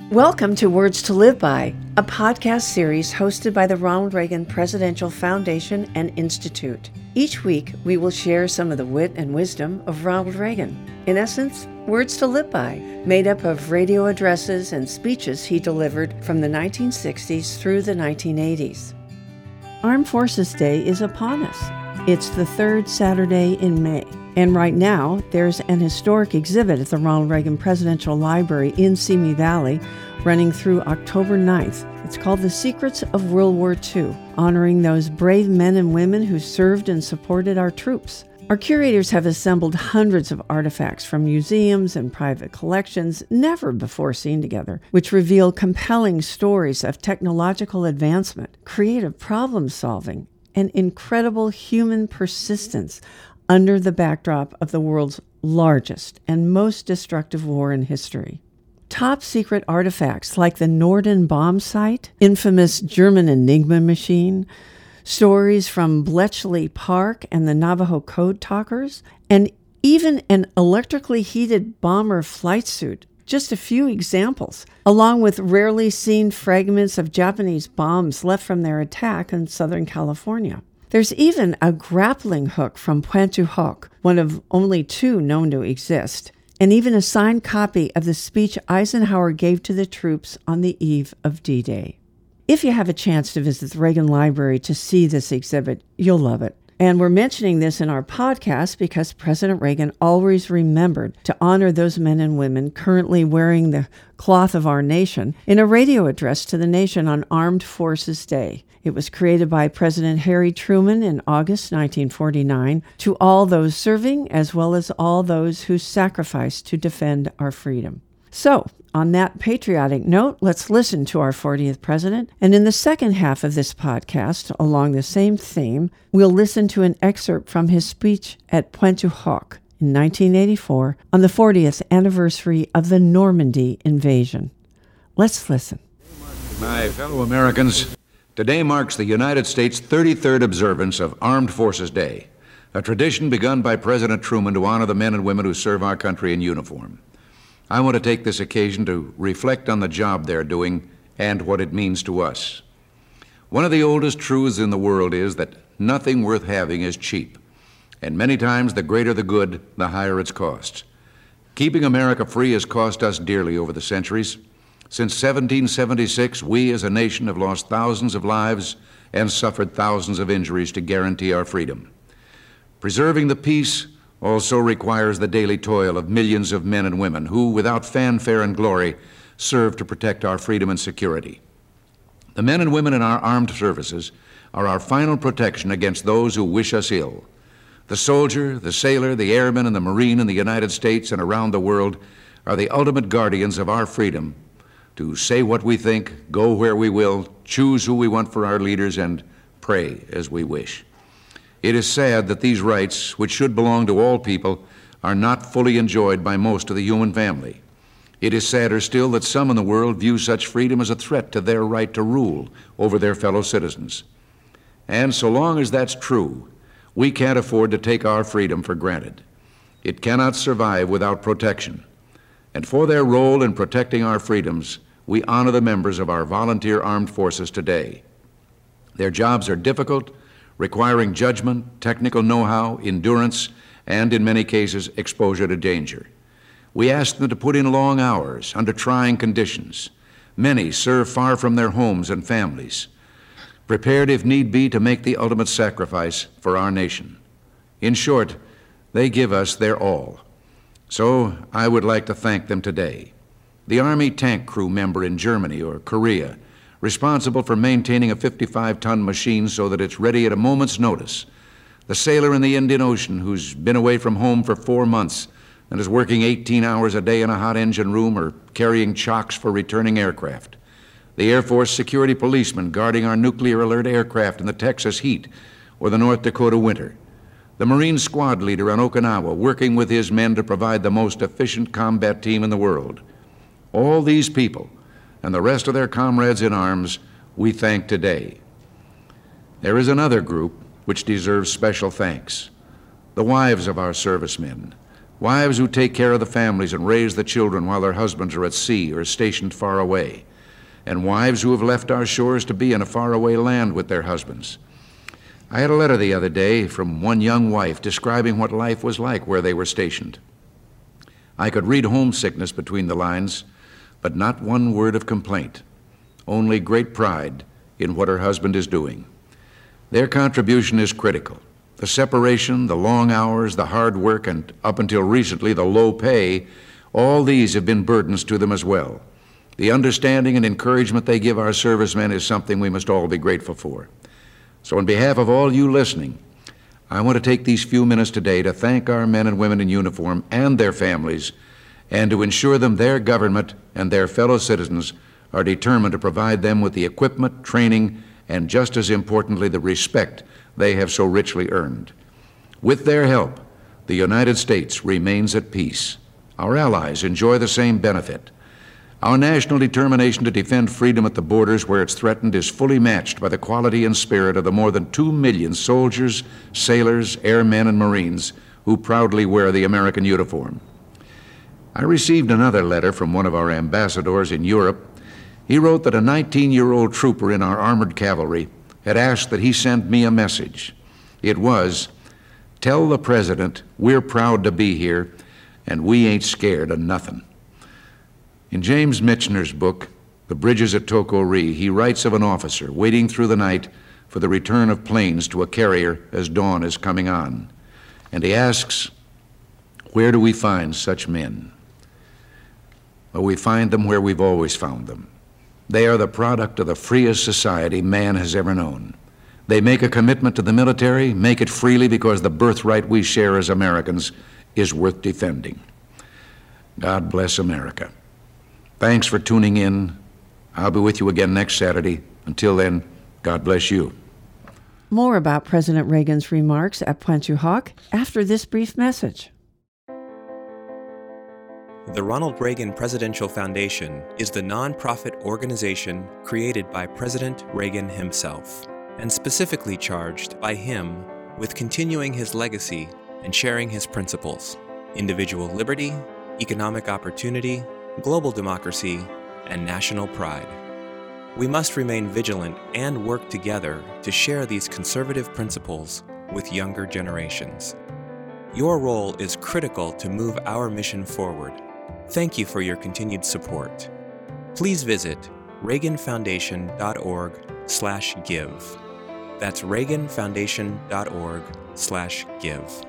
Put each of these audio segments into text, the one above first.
Welcome to Words to Live By, a podcast series hosted by the Ronald Reagan Presidential Foundation and Institute. Each week, we will share some of the wit and wisdom of Ronald Reagan. In essence, Words to Live By, made up of radio addresses and speeches he delivered from the 1960s through the 1980s. Armed Forces Day is upon us. It's the third Saturday in May. And right now, there's an historic exhibit at the Ronald Reagan Presidential Library in Simi Valley running through October 9th. It's called The Secrets of World War II, honoring those brave men and women who served and supported our troops. Our curators have assembled hundreds of artifacts from museums and private collections never before seen together, which reveal compelling stories of technological advancement, creative problem solving, and incredible human persistence under the backdrop of the world's largest and most destructive war in history. Top secret artifacts like the Norden bomb site, infamous German Enigma machine, stories from Bletchley Park and the Navajo Code Talkers, and even an electrically heated bomber flight suit, just a few examples, along with rarely seen fragments of Japanese bombs left from their attack in Southern California. There's even a grappling hook from Pointe du Hoc, one of only two known to exist, and even a signed copy of the speech Eisenhower gave to the troops on the eve of D-Day. If you have a chance to visit the Reagan Library to see this exhibit, you'll love it. And we're mentioning this in our podcast because President Reagan always remembered to honor those men and women currently wearing the cloth of our nation in a radio address to the nation on Armed Forces Day. It was created by President Harry Truman in August 1949 to all those serving as well as all those who sacrificed to defend our freedom. So, on that patriotic note, let's listen to our 40th president. And in the second half of this podcast, along the same theme, we'll listen to an excerpt from his speech at Pointe du Hoc in 1984 on the 40th anniversary of the Normandy invasion. Let's listen. My fellow Americans, today marks the United States' 33rd observance of Armed Forces Day, a tradition begun by President Truman to honor the men and women who serve our country in uniform. I want to take this occasion to reflect on the job they're doing and what it means to us. One of the oldest truths in the world is that nothing worth having is cheap, and many times the greater the good, the higher its cost. Keeping America free has cost us dearly over the centuries. Since 1776, we as a nation have lost thousands of lives and suffered thousands of injuries to guarantee our freedom. Preserving the peace also requires the daily toil of millions of men and women who, without fanfare and glory, serve to protect our freedom and security. The men and women in our armed services are our final protection against those who wish us ill. The soldier, the sailor, the airman, and the Marine in the United States and around the world are the ultimate guardians of our freedom to say what we think, go where we will, choose who we want for our leaders, and pray as we wish. It is sad that these rights, which should belong to all people, are not fully enjoyed by most of the human family. It is sadder still that some in the world view such freedom as a threat to their right to rule over their fellow citizens. And so long as that's true, we can't afford to take our freedom for granted. It cannot survive without protection. And for their role in protecting our freedoms, we honor the members of our volunteer armed forces today. Their jobs are difficult, requiring judgment, technical know-how, endurance, and in many cases, exposure to danger. We ask them to put in long hours under trying conditions. Many serve far from their homes and families, prepared if need be to make the ultimate sacrifice for our nation. In short, they give us their all. So I would like to thank them today. The Army tank crew member in Germany or Korea, responsible for maintaining a 55-ton machine so that it's ready at a moment's notice. The sailor in the Indian Ocean who's been away from home for 4 months and is working 18 hours a day in a hot engine room or carrying chocks for returning aircraft. The Air Force security policeman guarding our nuclear alert aircraft in the Texas heat or the North Dakota winter. The Marine squad leader on Okinawa working with his men to provide the most efficient combat team in the world. All these people and the rest of their comrades in arms, we thank today. There is another group which deserves special thanks. The wives of our servicemen, wives who take care of the families and raise the children while their husbands are at sea or stationed far away, and wives who have left our shores to be in a faraway land with their husbands. I had a letter the other day from one young wife describing what life was like where they were stationed. I could read homesickness between the lines, but not one word of complaint, only great pride in what her husband is doing. Their contribution is critical. The separation, the long hours, the hard work, and up until recently, the low pay, all these have been burdens to them as well. The understanding and encouragement they give our servicemen is something we must all be grateful for. So on behalf of all you listening, I want to take these few minutes today to thank our men and women in uniform and their families, and to ensure them their government and their fellow citizens are determined to provide them with the equipment, training, and just as importantly, the respect they have so richly earned. With their help, the United States remains at peace. Our allies enjoy the same benefit. Our national determination to defend freedom at the borders where it's threatened is fully matched by the quality and spirit of the more than 2 million soldiers, sailors, airmen, and Marines who proudly wear the American uniform. I received another letter from one of our ambassadors in Europe. He wrote that a 19-year-old trooper in our armored cavalry had asked that he send me a message. It was, "Tell the President we're proud to be here and we ain't scared of nothing." In James Michener's book, The Bridges at Toko-Ri, he writes of an officer waiting through the night for the return of planes to a carrier as dawn is coming on. And he asks, where do we find such men? Well, we find them where we've always found them. They are the product of the freest society man has ever known. They make a commitment to the military, make it freely because the birthright we share as Americans is worth defending. God bless America. Thanks for tuning in. I'll be with you again next Saturday. Until then, God bless you. More about President Reagan's remarks at Pointe du Hoc after this brief message. The Ronald Reagan Presidential Foundation is the nonprofit organization created by President Reagan himself, and specifically charged by him with continuing his legacy and sharing his principles: individual liberty, economic opportunity, global democracy, and national pride. We must remain vigilant and work together to share these conservative principles with younger generations. Your role is critical to move our mission forward. Thank you for your continued support. Please visit reaganfoundation.org/give. That's reaganfoundation.org/give.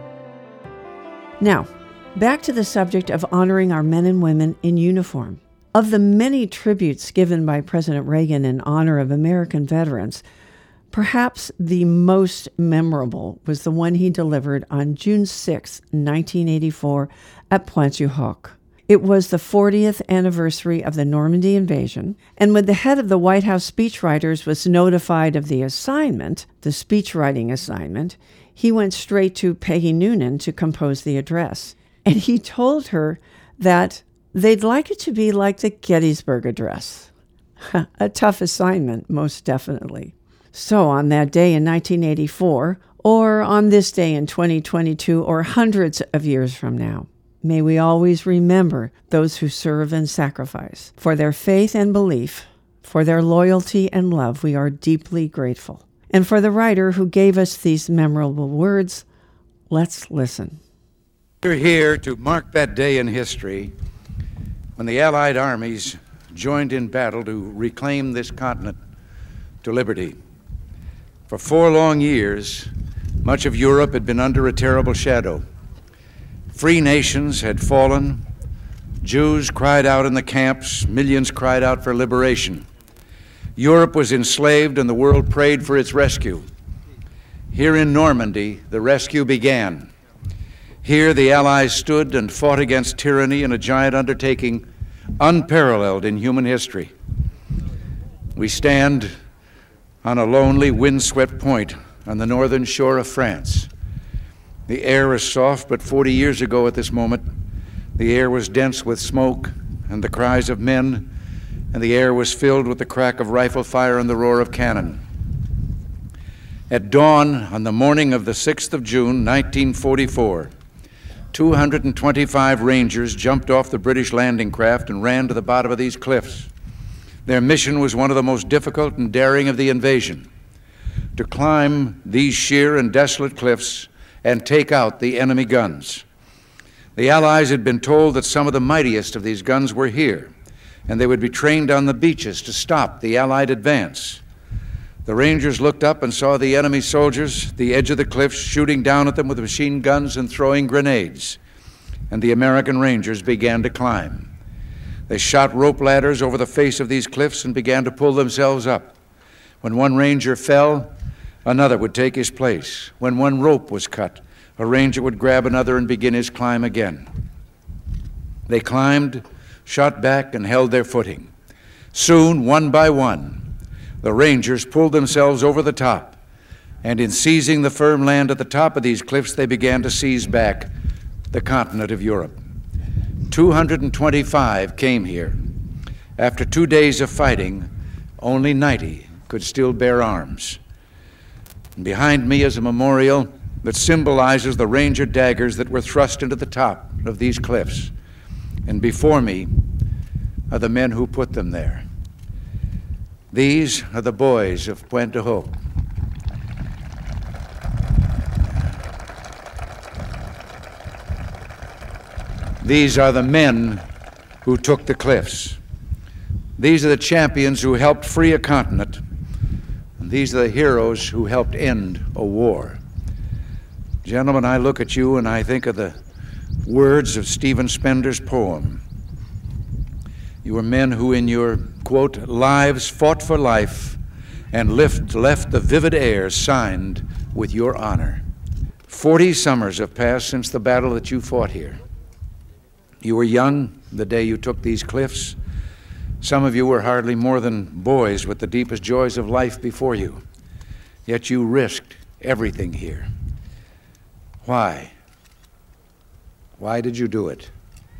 Now, back to the subject of honoring our men and women in uniform. Of the many tributes given by President Reagan in honor of American veterans, perhaps the most memorable was the one he delivered on June 6, 1984, at Pointe du Hoc. It was the 40th anniversary of the Normandy invasion, and when the head of the White House speechwriters was notified of the assignment, the speechwriting assignment, he went straight to Peggy Noonan to compose the address. And he told her that they'd like it to be like the Gettysburg Address. A tough assignment, most definitely. So on that day in 1984, or on this day in 2022, or hundreds of years from now, may we always remember those who serve and sacrifice. For their faith and belief, for their loyalty and love, we are deeply grateful. And for the writer who gave us these memorable words, let's listen. We're here to mark that day in history when the Allied armies joined in battle to reclaim this continent to liberty. For 4 long years, much of Europe had been under a terrible shadow. Free nations had fallen. Jews cried out in the camps. Millions cried out for liberation. Europe was enslaved and the world prayed for its rescue. Here in Normandy, the rescue began. Here the Allies stood and fought against tyranny in a giant undertaking unparalleled in human history. We stand on a lonely, windswept point on the northern shore of France. The air is soft, but 40 years ago at this moment, the air was dense with smoke and the cries of men, and the air was filled with the crack of rifle fire and the roar of cannon. At dawn on the morning of the 6th of June, 1944, 225 Rangers jumped off the British landing craft and ran to the bottom of these cliffs. Their mission was one of the most difficult and daring of the invasion: to climb these sheer and desolate cliffs and take out the enemy guns. The Allies had been told that some of the mightiest of these guns were here, and they would be trained on the beaches to stop the Allied advance. The Rangers looked up and saw the enemy soldiers at the edge of the cliffs shooting down at them with machine guns and throwing grenades, and the American Rangers began to climb. They shot rope ladders over the face of these cliffs and began to pull themselves up. When one Ranger fell, another would take his place. When one rope was cut, a Ranger would grab another and begin his climb again. They climbed, shot back, and held their footing. Soon, one by one, the Rangers pulled themselves over the top, and in seizing the firm land at the top of these cliffs, they began to seize back the continent of Europe. 225 came here. After 2 days of fighting, only 90 could still bear arms. And behind me is a memorial that symbolizes the Ranger daggers that were thrust into the top of these cliffs. And before me are the men who put them there. These are the boys of Pointe du Hoc. These are the men who took the cliffs. These are the champions who helped free a continent. And these are the heroes who helped end a war. Gentlemen, I look at you and I think of the words of Stephen Spender's poem. You were men who in your, quote, lives fought for life and left the vivid air signed with your honor. 40 summers have passed since the battle that you fought here. You were young the day you took these cliffs. Some of you were hardly more than boys with the deepest joys of life before you. Yet you risked everything here. Why? Why did you do it?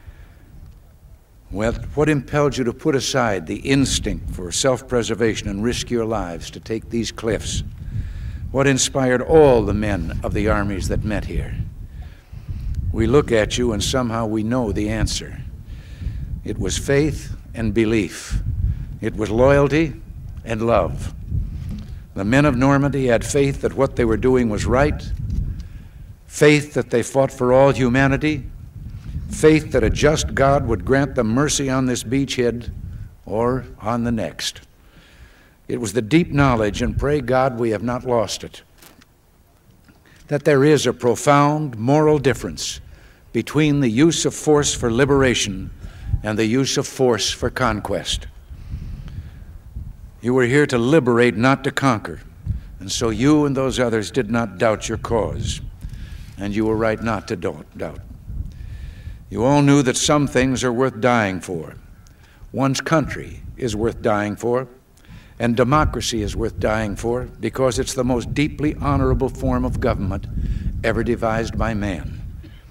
Well, what impelled you to put aside the instinct for self-preservation and risk your lives to take these cliffs? What inspired all the men of the armies that met here? We look at you and somehow we know the answer. It was faith and belief. It was loyalty and love. The men of Normandy had faith that what they were doing was right, faith that they fought for all humanity, faith that a just God would grant them mercy on this beachhead or on the next. It was the deep knowledge, and pray God we have not lost it, that there is a profound moral difference between the use of force for liberation and the use of force for conquest. You were here to liberate, not to conquer, and so you and those others did not doubt your cause, and you were right not to doubt. You all knew that some things are worth dying for. One's country is worth dying for, and democracy is worth dying for because it's the most deeply honorable form of government ever devised by man.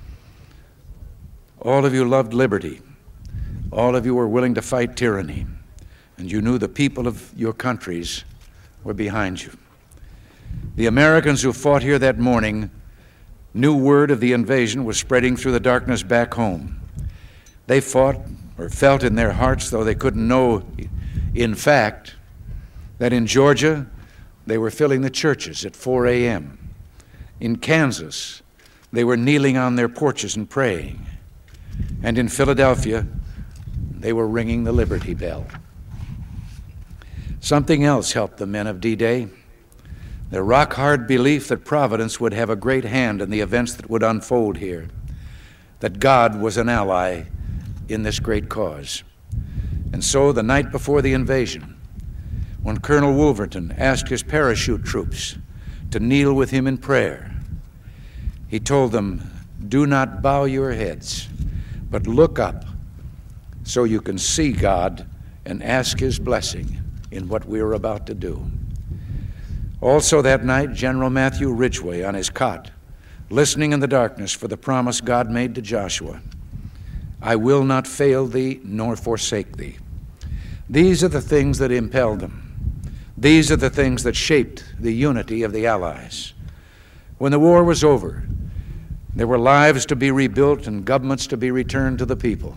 All of you loved liberty. All of you were willing to fight tyranny, and you knew the people of your countries were behind you. The Americans who fought here that morning knew word of the invasion was spreading through the darkness back home. They fought or felt in their hearts, though they couldn't know in fact, that in Georgia they were filling the churches at 4 a.m. In Kansas, they were kneeling on their porches and praying. And in Philadelphia, they were ringing the Liberty Bell. Something else helped the men of D-Day. Their rock-hard belief that Providence would have a great hand in the events that would unfold here, that God was an ally in this great cause. And so the night before the invasion, when Colonel Wolverton asked his parachute troops to kneel with him in prayer, he told them, "Do not bow your heads, but look up so you can see God and ask his blessing in what we are about to do." Also that night, General Matthew Ridgway on his cot, listening in the darkness for the promise God made to Joshua, "I will not fail thee nor forsake thee." These are the things that impelled them. These are the things that shaped the unity of the Allies. When the war was over, There were lives to be rebuilt and governments to be returned to the people.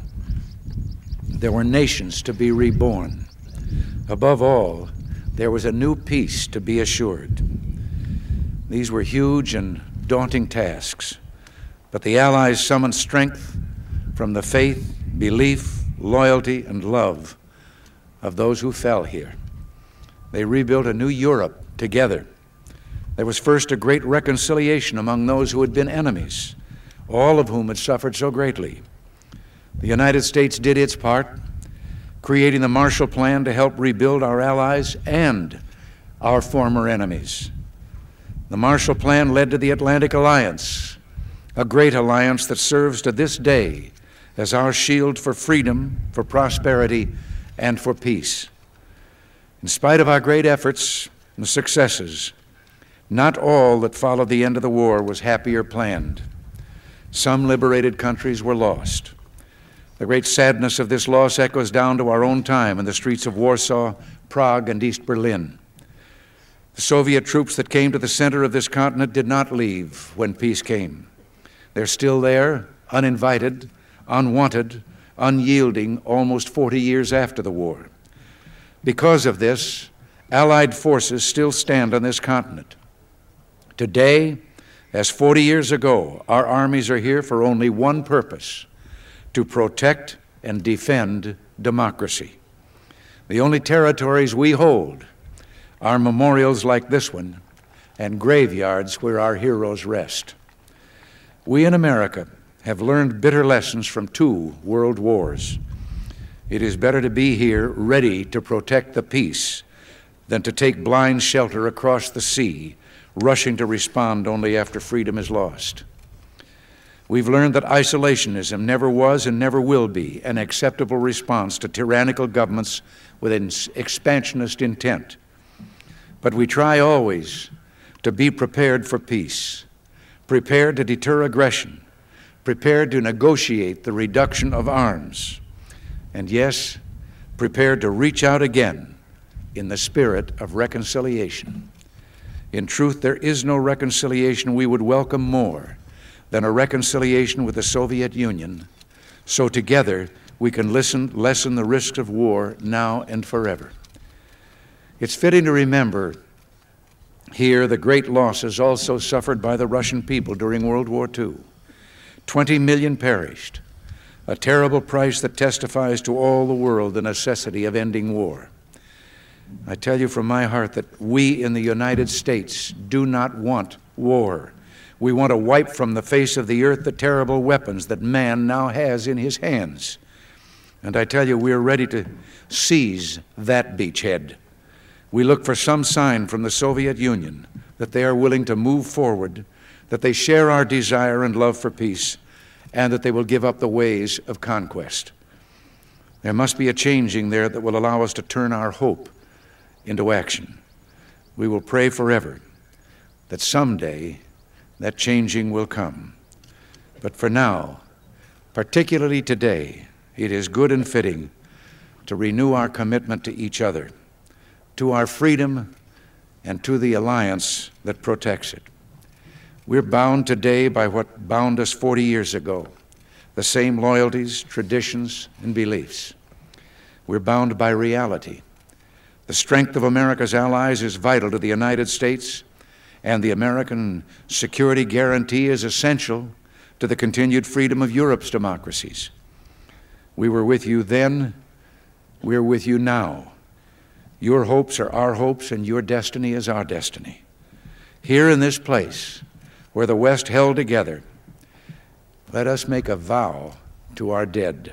There were nations to be reborn. Above all, there was a new peace to be assured. These were huge and daunting tasks, but the Allies summoned strength from the faith, belief, loyalty, and love of those who fell here. They rebuilt a new Europe together. There was first a great reconciliation among those who had been enemies, all of whom had suffered so greatly. The United States did its part, creating the Marshall Plan to help rebuild our allies and our former enemies. The Marshall Plan led to the Atlantic Alliance, a great alliance that serves to this day as our shield for freedom, for prosperity, and for peace. In spite of our great efforts and successes, not all that followed the end of the war was happy or planned. Some liberated countries were lost. The great sadness of this loss echoes down to our own time in the streets of Warsaw, Prague, and East Berlin. The Soviet troops that came to the center of this continent did not leave when peace came. They're still there, uninvited, unwanted, unyielding, almost 40 years after the war. Because of this, Allied forces still stand on this continent. Today, as 40 years ago, our armies are here for only one purpose: to protect and defend democracy. The only territories we hold are memorials like this one and graveyards where our heroes rest. We in America have learned bitter lessons from 2 world wars. It is better to be here ready to protect the peace than to take blind shelter across the sea, rushing to respond only after freedom is lost. We've learned that isolationism never was and never will be an acceptable response to tyrannical governments with an expansionist intent. But we try always to be prepared for peace, prepared to deter aggression, prepared to negotiate the reduction of arms, and yes, prepared to reach out again in the spirit of reconciliation. In truth, there is no reconciliation we would welcome more than a reconciliation with the Soviet Union, so together we can lessen the risks of war now and forever. It's fitting to remember here the great losses also suffered by the Russian people during World War II. 20 million perished, a terrible price that testifies to all the world the necessity of ending war. I tell you from my heart that we in the United States do not want war. We want to wipe from the face of the earth the terrible weapons that man now has in his hands. And I tell you, we're ready to seize that beachhead. We look for some sign from the Soviet Union that they are willing to move forward, that they share our desire and love for peace, and that they will give up the ways of conquest. There must be a changing there that will allow us to turn our hope into action. We will pray forever that someday that changing will come. But for now, particularly today, it is good and fitting to renew our commitment to each other, to our freedom, and to the alliance that protects it. We're bound today by what bound us 40 years ago, the same loyalties, traditions, and beliefs. We're bound by reality. The strength of America's allies is vital to the United States, and the American security guarantee is essential to the continued freedom of Europe's democracies. We were with you then, we're with you now. Your hopes are our hopes, and your destiny is our destiny. Here in this place, where the West held together, let us make a vow to our dead.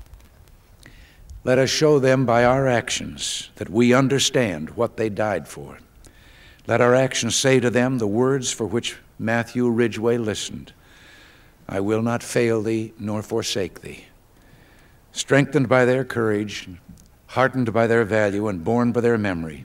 Let us show them by our actions that we understand what they died for. Let our actions say to them the words for which Matthew Ridgway listened: I will not fail thee nor forsake thee. Strengthened by their courage, heartened by their value, and borne by their memory,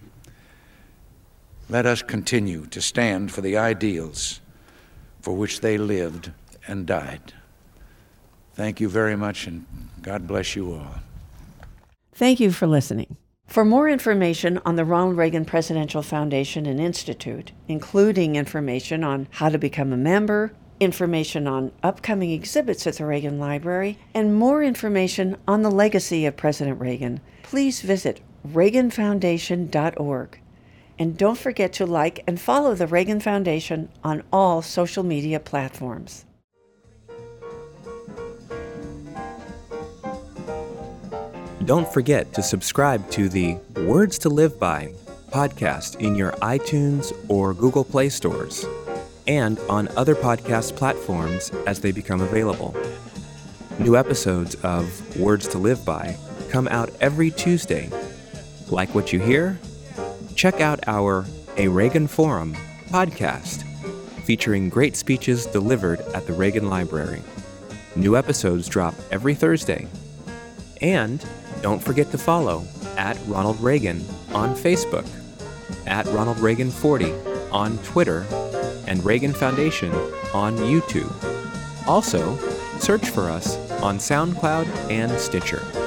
let us continue to stand for the ideals for which they lived and died. Thank you very much, and God bless you all. Thank you for listening. For more information on the Ronald Reagan Presidential Foundation and Institute, including information on how to become a member, information on upcoming exhibits at the Reagan Library, and more information on the legacy of President Reagan, please visit reaganfoundation.org. And don't forget to like and follow the Reagan Foundation on all social media platforms. Don't forget to subscribe to the Words to Live By podcast in your iTunes or Google Play stores, and on other podcast platforms as they become available. New episodes of Words to Live By come out every Tuesday. Like what you hear? Check out our A Reagan Forum podcast, featuring great speeches delivered at the Reagan Library. New episodes drop every Thursday. And don't forget to follow at Ronald Reagan on Facebook, at Ronald Reagan 40 on Twitter, and Reagan Foundation on YouTube. Also, search for us on SoundCloud and Stitcher.